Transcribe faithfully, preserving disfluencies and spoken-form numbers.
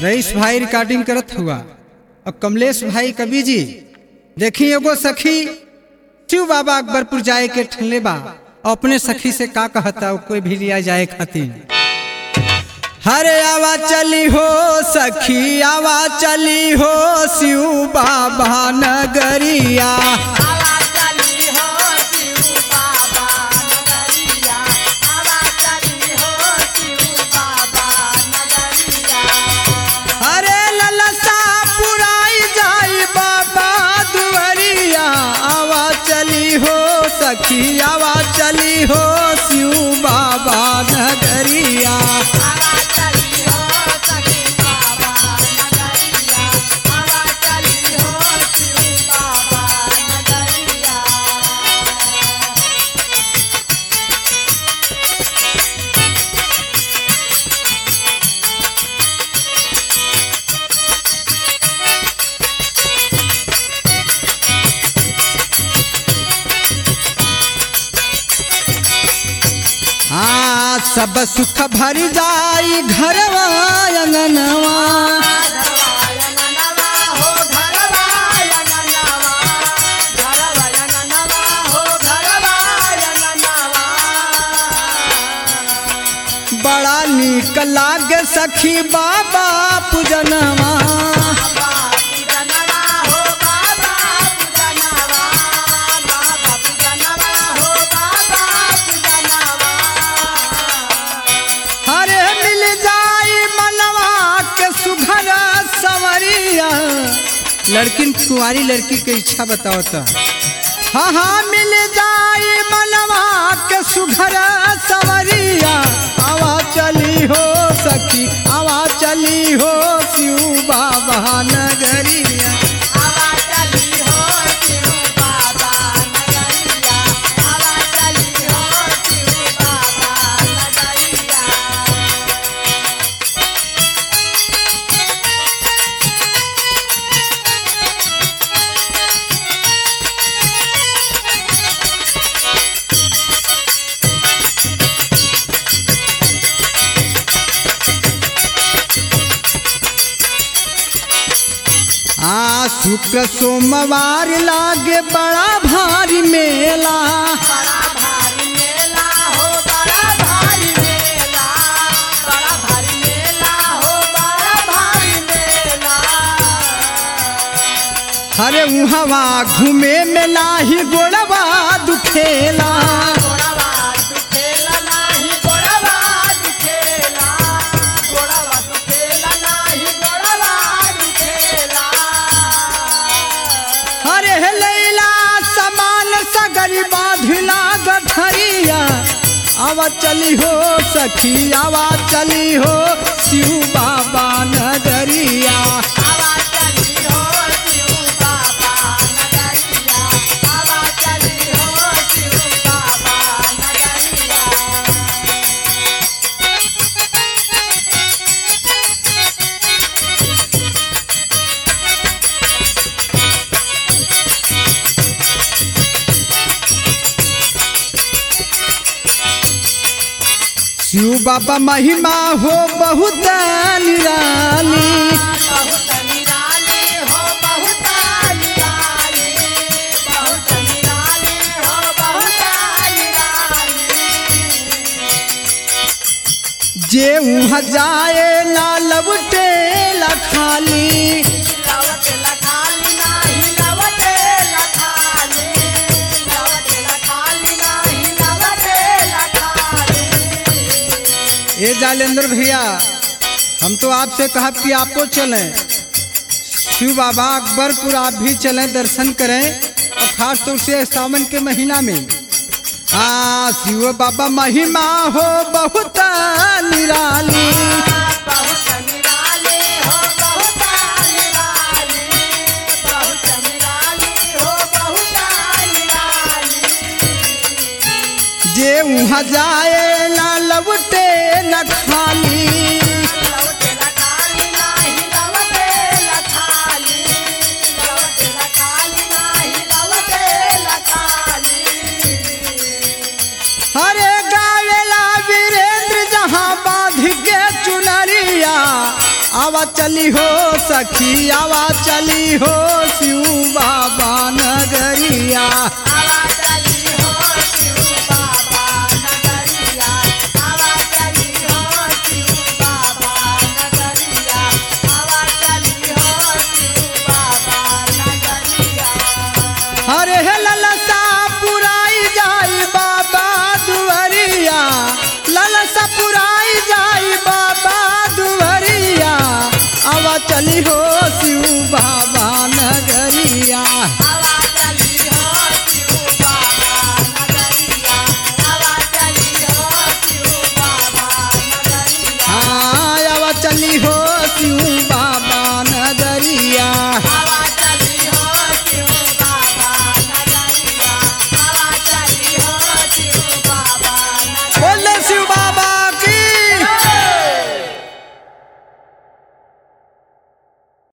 Rice भाई recording करत हुआ और कमलेश भाई कवि जी देखी एगो सखी शिव बाबा अकबरपुर जाए के ठनले बा अपने सखी से का कहता कोई भी लिया जाए खातिर। हरे आवा चली हो सखी आवा चली हो शिव बाबा नगरिया, अरे ललसा पुराई जाई बाबा दुआरिया, आवा चली हो सखी आवा चली हो शिव बाबा नगरिया। हाँ सब सुख भर जाई घरवा अंगनवा, बड़ा नीक लागे सखी बाबा पूजनवा, लड़किन कुंवारी लड़की के इच्छा बताओ तो हाँ हाँ मिल जाए मनवा के सुघर सवरिया, आवा चली हो सखी आवा चली हो शिव बाबा नगरिया। आ शुक्र सोमवार लागे बड़ा भारी मेला, बड़ा भारी मेला हो बड़ा भारी मेला, बड़ा भारी मेला हो बड़ा भारी मेला। अरे उहवा घूमे मेला ही गोड़वा दुखेला, आवा चली हो सखी आवा चली हो शिव बाबा नगरिया, आवा चली हो शिव बाबा नगरिया, आवा चली हो शिव बाबा नगरिया। शिव बाबा महिमा हो बहुत निराली, बहुत निराली हो बहुत निराली, बहुत निराली हो बहुत निराली। जे उहाँ जाए ला लवटे ला खाली, लवटे ला खाली नाही लवटे ला खाली, लवटे ला खाली नाही लवटे ला खाली। ए जालेंद्र भैया हम तो आपसे कहा कि आपको चलें शिव बाबा अकबरपुर, आप भी चलें दर्शन करें और खास तौर से सावन के महीना में। हाँ शिव बाबा महिमा हो बहुत निराली, बहुत निराली हो बहुत निराली, बहुत निराली हो बहुत निराली। जे वहाँ जाए ला लवटे न खाली, लवटे ला खाली नाही लवटे ला खाली, लवटे ला खाली नाही लवटे ला खाली। हरे गावेला वीरेंद्र जहाँ बांध के चुनरिया, आवा चली हो सखी आवा चली हो शिव बाबा नगरिया। आवा चली हो शिव बाबा नगरिया, आवा चली हो शिव बाबा नगरिया, आवा चली हो शिव बाबा नगरिया। हरे हे ललसा पुराई जाई बाबा दुआरिया, ललसा पुराई जाई बाबा दुआरिया। आवा चली हो